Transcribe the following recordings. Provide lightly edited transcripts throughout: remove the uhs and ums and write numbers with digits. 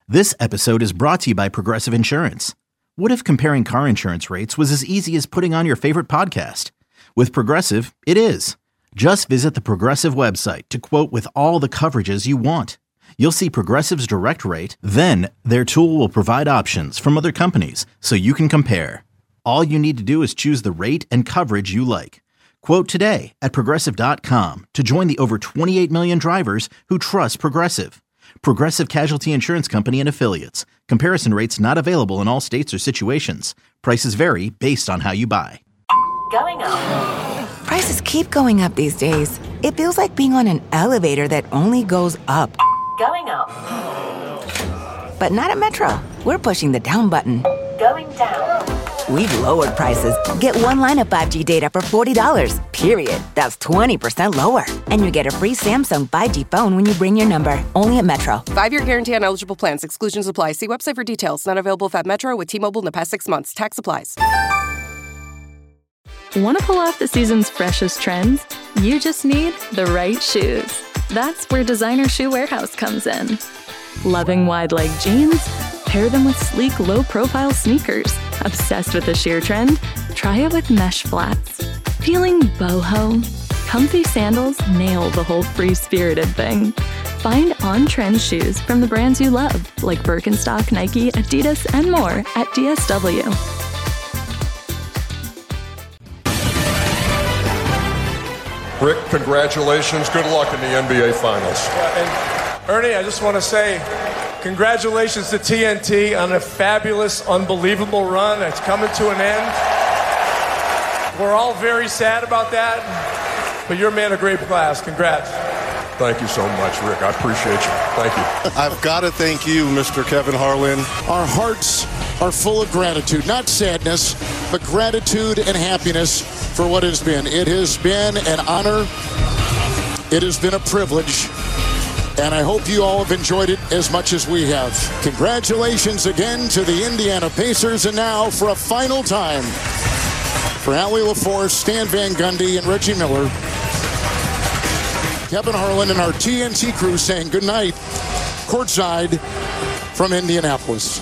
This episode is brought to you by Progressive Insurance. What if comparing car insurance rates was as easy as putting on your favorite podcast? With Progressive, it is. Just visit the Progressive website to quote with all the coverages you want. You'll see Progressive's direct rate, then their tool will provide options from other companies so you can compare. All you need to do is choose the rate and coverage you like. Quote today at Progressive.com to join the over 28 million drivers who trust Progressive. Progressive Casualty Insurance Company and Affiliates. Comparison rates not available in all states or situations. Prices vary based on how you buy. Going up. Prices keep going up these days. It feels like being on an elevator that only goes up. Going up. But not at Metro. We're pushing the down button. Going down. We've lowered prices. Get one line of 5G data for $40, period. That's 20% lower. And you get a free Samsung 5G phone when you bring your number. Only at Metro. 5-year guarantee on eligible plans. Exclusions apply. See website for details. Not available at Metro with T-Mobile in the past 6 months. Tax applies. Want to pull off the season's freshest trends? You just need the right shoes. That's where Designer Shoe Warehouse comes in. Loving wide leg jeans? Pair them with sleek, low-profile sneakers. Obsessed with the sheer trend? Try it with mesh flats. Feeling boho? Comfy sandals nail the whole free-spirited thing. Find on-trend shoes from the brands you love, like Birkenstock, Nike, Adidas, and more at DSW. Rick, congratulations. Good luck in the NBA Finals. And Ernie, I just want to say congratulations to TNT on a fabulous, unbelievable run. It's coming to an end. We're all very sad about that, but you're a man of great class. Congrats. Thank you so much, Rick. I appreciate you. Thank you. I've got to thank you, Mr. Kevin Harlan. Our hearts are full of gratitude, not sadness, but gratitude and happiness for what has been. It has been an honor. It has been a privilege. And I hope you all have enjoyed it as much as we have. Congratulations again to the Indiana Pacers. And now for a final time for Allie LaForce, Stan Van Gundy, and Reggie Miller, Kevin Harlan and our TNT crew saying goodnight, courtside from Indianapolis.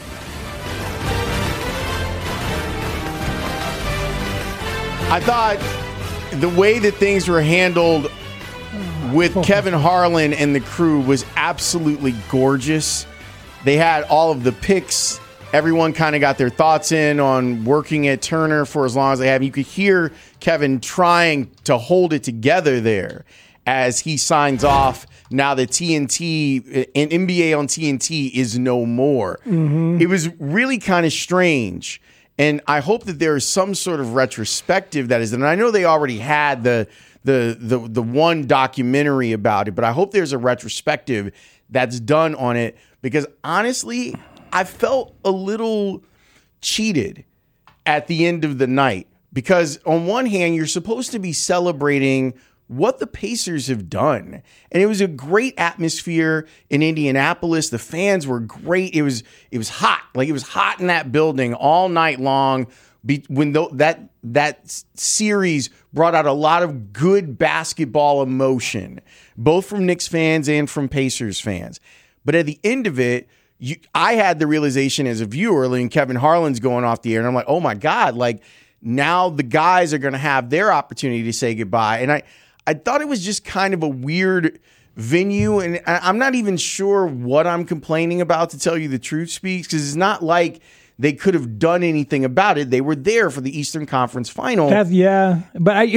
I thought the way that things were handled with Kevin Harlan and the crew was absolutely gorgeous. They had all of the picks. Everyone kind of got their thoughts in on working at Turner for as long as they have. You could hear Kevin trying to hold it together there as he signs off. Now the TNT and NBA on TNT is no more. Mm-hmm. It was really kind of strange. And I hope that there is some sort of retrospective that is, and I know they already had the one documentary about it, but I hope there's a retrospective that's done on it, because honestly, I felt a little cheated at the end of the night, because on one hand, you're supposed to be celebrating what the Pacers have done. And it was a great atmosphere in Indianapolis. The fans were great. It was hot. Like, it was hot in that building all night long. When that series brought out a lot of good basketball emotion, both from Knicks fans and from Pacers fans. But at the end of it, I had the realization as a viewer, and Kevin Harlan's going off the air, and I'm like, oh my God, like, now the guys are going to have their opportunity to say goodbye. And I thought it was just kind of a weird venue, and I'm not even sure what I'm complaining about, to tell you the truth speaks, because it's not like they could have done anything about it. They were there for the Eastern Conference Final. Yeah, but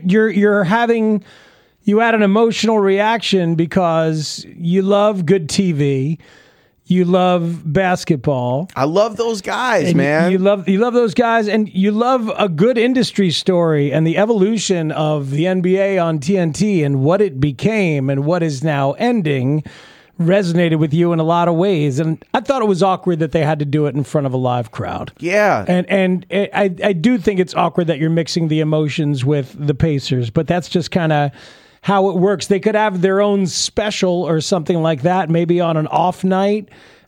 you had an emotional reaction because you love good TV. You love basketball. I love those guys, and man. You love those guys, and you love a good industry story and the evolution of the NBA on TNT and what it became and what is now ending resonated with you in a lot of ways. And I thought it was awkward that they had to do it in front of a live crowd. Yeah. And I do think it's awkward that you're mixing the emotions with the Pacers, but that's just kind of how it works. They could have their own special or something like that, maybe on an off night,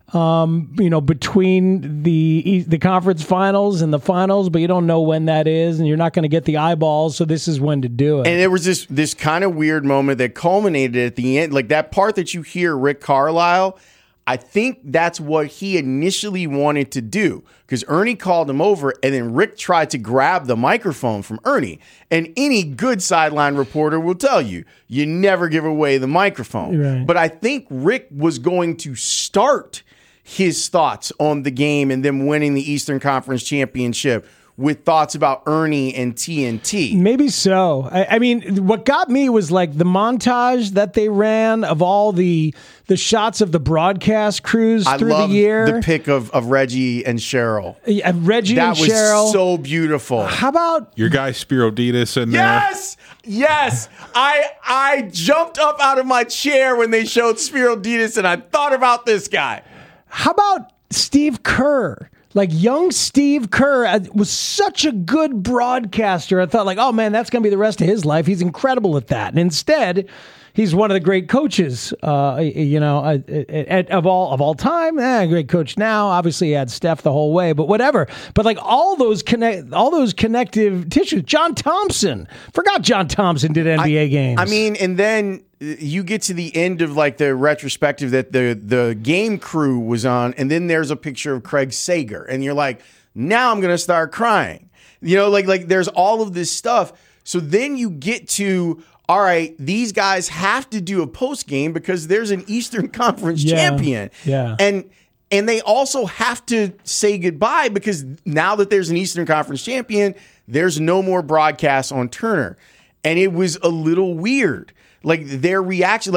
between the conference finals and the finals, but you don't know when that is, and you're not going to get the eyeballs, so this is when to do it. And there was this kind of weird moment that culminated at the end, like that part that you hear Rick Carlisle. I think that's what he initially wanted to do because Ernie called him over and then Rick tried to grab the microphone from Ernie. And any good sideline reporter will tell you, you never give away the microphone. Right. But I think Rick was going to start his thoughts on the game and them winning the Eastern Conference Championship with thoughts about Ernie and TNT. Maybe so. I mean, what got me was like the montage that they ran of all the shots of the broadcast crews through the year. The pic of Reggie and Cheryl. Yeah, Reggie and Cheryl. That was so beautiful. How about your guy Spiro Ditas in there? Yes. I jumped up out of my chair when they showed Spiro Ditas, and I thought about this guy. How about Steve Kerr? Like young Steve Kerr was such a good broadcaster. I thought like, oh man, that's going to be the rest of his life. He's incredible at that. And instead, he's one of the great coaches, of all time. Great coach now. Obviously, he had Steph the whole way, but whatever. But like all those connective tissues. John Thompson. Forgot John Thompson did NBA games. I mean, and then you get to the end of like the retrospective that the game crew was on, and then there's a picture of Craig Sager, and you're like, now I'm gonna start crying. Like there's all of this stuff. So then you get to, all right, these guys have to do a post game because there's an Eastern Conference champion. Yeah. And they also have to say goodbye because now that there's an Eastern Conference champion, there's no more broadcasts on Turner. And it was a little weird. Like their reaction,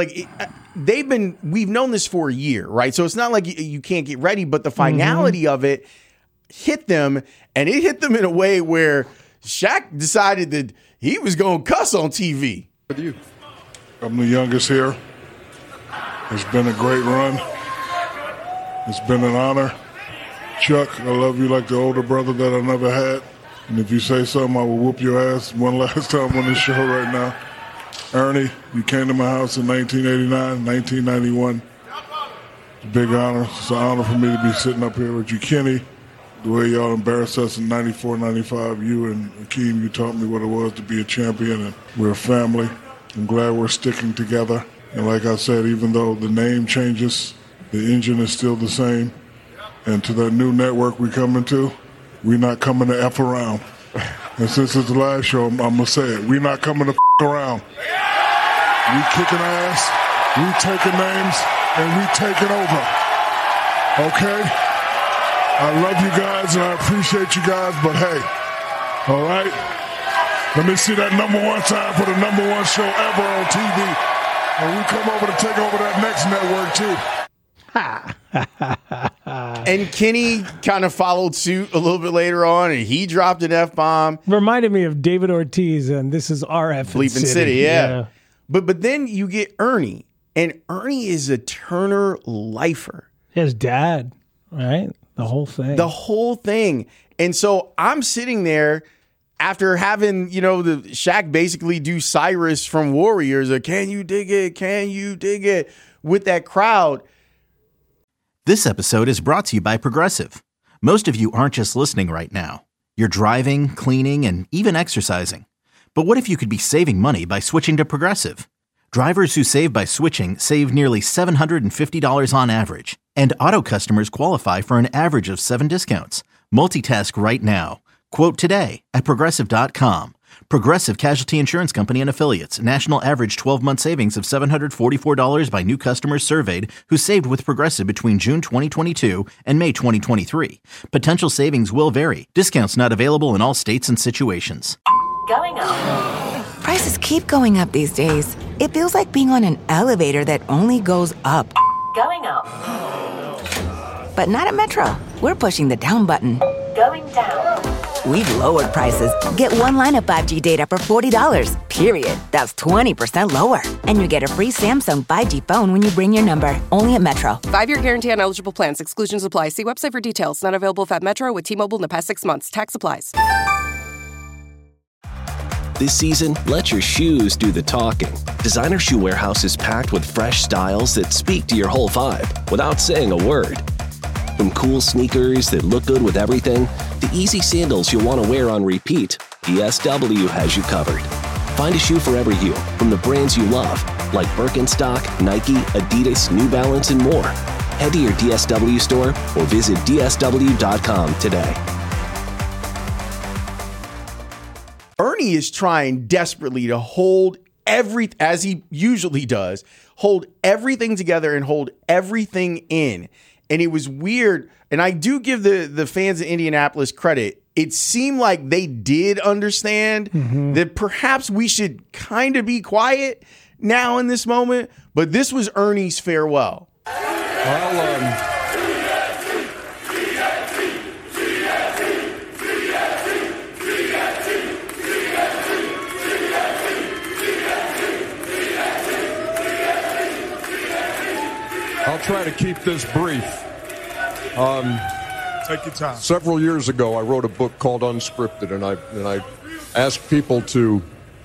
we've known this for a year, right? So it's not like you can't get ready, but the finality of it hit them, and it hit them in a way where Shaq decided that he was going to cuss on TV. With you, I'm the youngest here. It's been a great run. It's been an honor. Chuck, I love you like the older brother that I never had. And if you say something, I will whoop your ass one last time on this show right now. Ernie, you came to my house in 1989, 1991. It's a big honor. It's an honor for me to be sitting up here with you. Kenny, the way y'all embarrassed us in 94, 95, you and Akeem, you taught me what it was to be a champion, and we're a family. I'm glad we're sticking together. And like I said, even though the name changes, the engine is still the same. And to that new network we coming to, we're not coming to F around. And since it's the last show, I'm going to say it. We're not coming to F around. We kicking ass, we taking names, and we taking over. Okay? I love you guys, and I appreciate you guys, but hey, all right? Let me see that number one time for the number one show ever on TV. And we come over to take over that next network, too. And Kenny kind of followed suit a little bit later on, and he dropped an F-bomb. Reminded me of David Ortiz, and this is RF Bleeping City, yeah. But then you get Ernie, and Ernie is a Turner lifer. His dad, right? The whole thing. And so I'm sitting there after having, the Shaq basically do Cyrus from Warriors, can you dig it? Can you dig it? With that crowd. This episode is brought to you by Progressive. Most of you aren't just listening right now. You're driving, cleaning, and even exercising. But what if you could be saving money by switching to Progressive? Drivers who save by switching save nearly $750 on average. And auto customers qualify for an average of 7 discounts. Multitask right now. Quote today at Progressive.com. Progressive Casualty Insurance Company and Affiliates. National average 12-month savings of $744 by new customers surveyed who saved with Progressive between June 2022 and May 2023. Potential savings will vary. Discounts not available in all states and situations. Going up. Prices keep going up these days. It feels like being on an elevator that only goes up. Going up. But not at Metro. We're pushing the down button. Going down. We've lowered prices. Get one line of 5G data for $40, period. That's 20% lower. And you get a free Samsung 5G phone when you bring your number. Only at Metro. 5-year guarantee on eligible plans. Exclusions apply. See website for details. Not available at Metro with T-Mobile in the past 6 months. Tax applies. This season, let your shoes do the talking. Designer Shoe Warehouse is packed with fresh styles that speak to your whole vibe without saying a word. From cool sneakers that look good with everything, to easy sandals you'll want to wear on repeat, DSW has you covered. Find a shoe for every you from the brands you love, like Birkenstock, Nike, Adidas, New Balance, and more. Head to your DSW store or visit DSW.com today. Ernie is trying desperately to hold as he usually does, hold everything together and hold everything in. And it was weird. And I do give the fans of Indianapolis credit. It seemed like they did understand that perhaps we should kind of be quiet now in this moment. But this was Ernie's farewell. I'll try to keep this brief. Take your time. Several years ago, I wrote a book called Unscripted, and I asked people to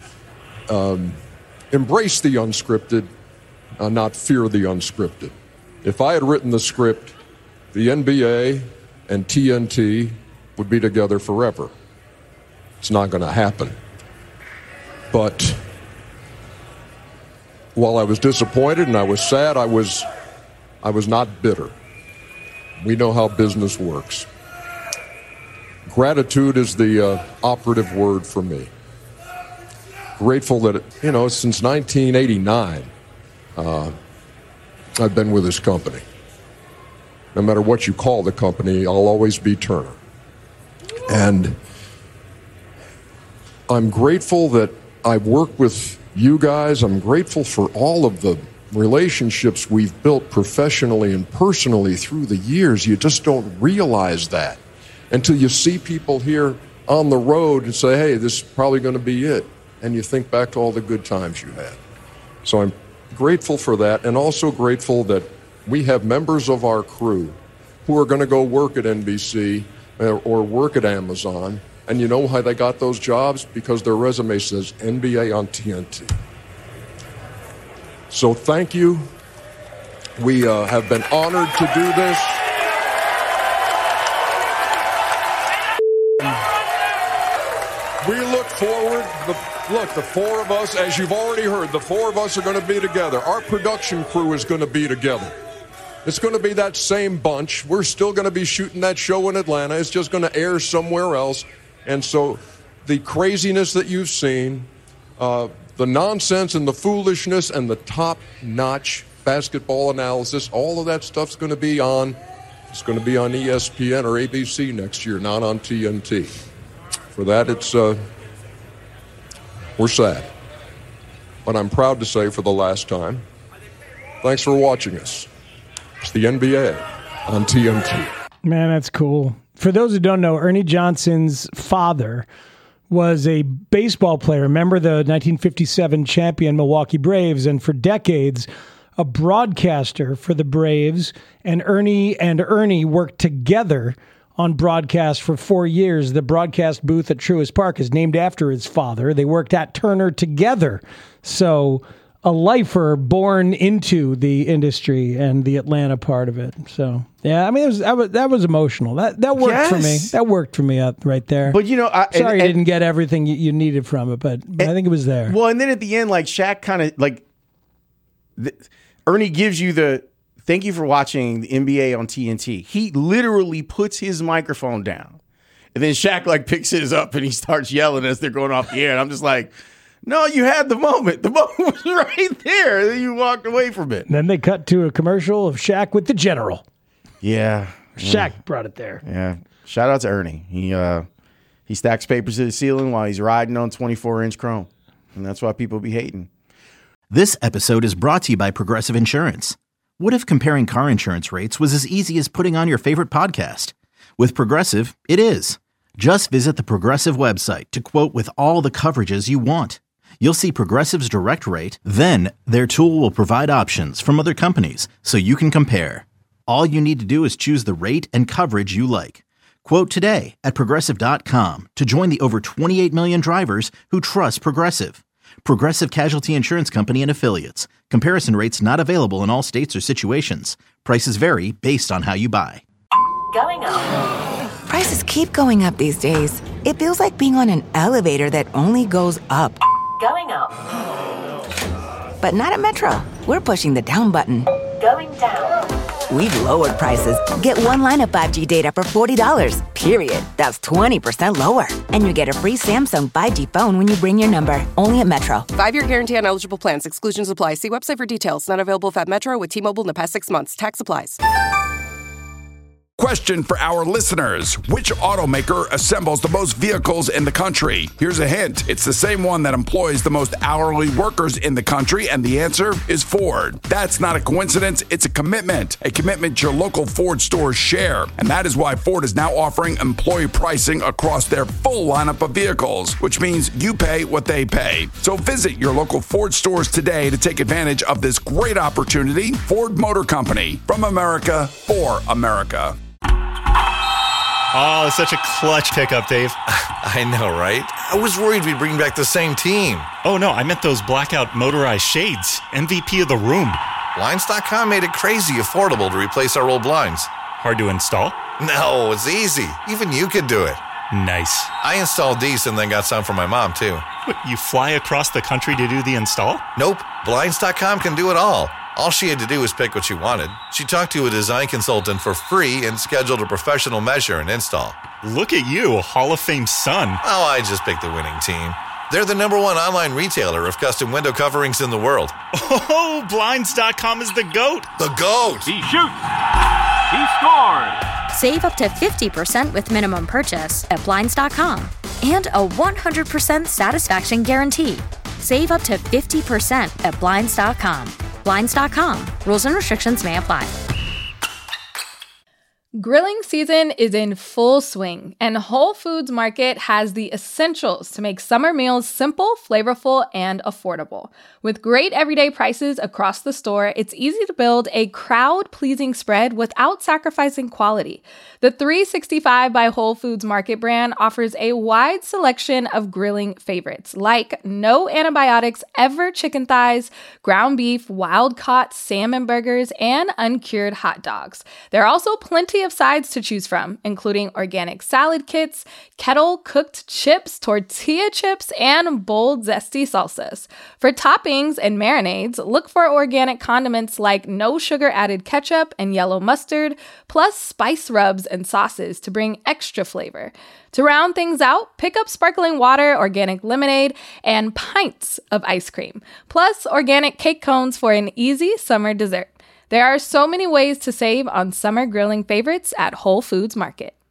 embrace the unscripted, not fear the unscripted. If I had written the script, the NBA and TNT would be together forever. It's not going to happen. But while I was disappointed and I was sad, I was not bitter. We know how business works. Gratitude is the operative word for me. Grateful that, since 1989, I've been with this company. No matter what you call the company, I'll always be Turner. And I'm grateful that I've worked with you guys. I'm grateful for all of the relationships we've built professionally and personally through the years. You just don't realize that until you see people here on the road and say, hey, this is probably going to be it. And you think back to all the good times you had. So I'm grateful for that, and also grateful that we have members of our crew who are going to go work at NBC or work at Amazon. And you know how they got those jobs? Because their resume says NBA on TNT. So thank you. We have been honored to do this. We look forward. The four of us, as you've already heard, the four of us are going to be together. Our production crew is going to be together. It's going to be that same bunch. We're still going to be shooting that show in Atlanta. It's just going to air somewhere else. And so the craziness that you've seen, the nonsense and the foolishness and the top-notch basketball analysis, all of that stuff's going to be on. It's going to be on ESPN or ABC next year, not on TNT. For that, we're sad. But I'm proud to say for the last time, thanks for watching us. It's the NBA on TNT. Man, that's cool. For those who don't know, Ernie Johnson's father was a baseball player, remember the 1957 champion Milwaukee Braves, and for decades, a broadcaster for the Braves. And Ernie worked together on broadcast for 4 years. The broadcast booth at Truist Park is named after his father. They worked at Turner together. So a lifer born into the industry and the Atlanta part of it. So yeah, I mean, that was emotional. That worked for me. That worked for me right there. But you sorry you didn't get everything you needed from it, but I think it was there. Well, and then at the end, like Shaq kind of Ernie gives you the thank you for watching the NBA on TNT. He literally puts his microphone down, and then Shaq picks his up and he starts yelling as they're going off the air. And I'm just like, no, you had the moment. The moment was right there. And then you walked away from it. And then they cut to a commercial of Shaq with the General. Yeah. Shaq brought it there. Yeah. Shout out to Ernie. He stacks papers to the ceiling while he's riding on 24-inch chrome. And that's why people be hating. This episode is brought to you by Progressive Insurance. What if comparing car insurance rates was as easy as putting on your favorite podcast? With Progressive, it is. Just visit the Progressive website to quote with all the coverages you want. You'll see Progressive's direct rate, then their tool will provide options from other companies so you can compare. All you need to do is choose the rate and coverage you like. Quote today at Progressive.com to join the over 28 million drivers who trust Progressive. Progressive Casualty Insurance Company and Affiliates. Comparison rates not available in all states or situations. Prices vary based on how you buy. Going up. Prices keep going up these days. It feels like being on an elevator that only goes up. Going up. But not at Metro. We're pushing the down button. Going down. We've lowered prices. Get one line of 5G data for $40, period. That's 20% lower. And you get a free Samsung 5G phone when you bring your number. Only at Metro. 5-year guarantee on eligible plans. Exclusions apply. See website for details. Not available at Metro with T-Mobile in the past 6 months. Tax applies. Question for our listeners. Which automaker assembles the most vehicles in the country? Here's a hint. It's the same one that employs the most hourly workers in the country, and the answer is Ford. That's not a coincidence. It's a commitment your local Ford stores share. And that is why Ford is now offering employee pricing across their full lineup of vehicles, which means you pay what they pay. So visit your local Ford stores today to take advantage of this great opportunity. Ford Motor Company, from America for America. Oh, such a clutch pickup, Dave. I know, right? I was worried we'd bring back the same team. Oh, no, I meant those blackout motorized shades. MVP of the room. Blinds.com made it crazy affordable to replace our old blinds. Hard to install? No, it's easy. Even you could do it. Nice. I installed these and then got some for my mom, too. What, you fly across the country to do the install? Nope. Blinds.com can do it all. All she had to do was pick what she wanted. She talked to a design consultant for free and scheduled a professional measure and install. Look at you, Hall of Fame son. Oh, I just picked the winning team. They're the #1 online retailer of custom window coverings in the world. Oh, Blinds.com is the GOAT. The GOAT. He shoots. He scores. Save up to 50% with minimum purchase at Blinds.com. And a 100% satisfaction guarantee. Save up to 50% at Blinds.com. Blinds.com. Rules and restrictions may apply. Grilling season is in full swing, and Whole Foods Market has the essentials to make summer meals simple, flavorful, and affordable. With great everyday prices across the store, it's easy to build a crowd-pleasing spread without sacrificing quality. The 365 by Whole Foods Market brand offers a wide selection of grilling favorites, like no antibiotics ever chicken thighs, ground beef, wild-caught salmon burgers, and uncured hot dogs. There are also plenty of sides to choose from, including organic salad kits, kettle-cooked chips, tortilla chips, and bold, zesty salsas. For toppings and marinades, look for organic condiments like no sugar-added ketchup and yellow mustard, plus spice rubs and sauces to bring extra flavor. To round things out, pick up sparkling water, organic lemonade, and pints of ice cream, plus organic cake cones for an easy summer dessert. There are so many ways to save on summer grilling favorites at Whole Foods Market.